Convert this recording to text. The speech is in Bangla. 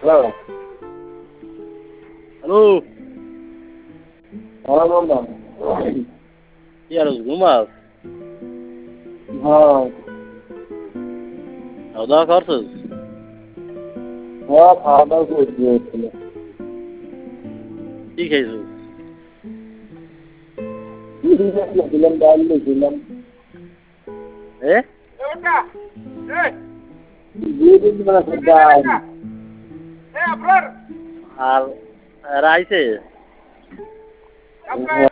হ্যালো। হ্যালো। হ্যাঁ বন্ধু। কি আর ঘুমাস? হ্যাঁ। খাওয়া দাওয়া করছিস? হ্যাঁ, খাওয়া দাওয়া করছি হচ্ছিল। কি খাইছিস? দিলাম ডাল দিলাম। এ দিয়ে দিন মানে ডাল। আর রাইছে? হ্যাঁ।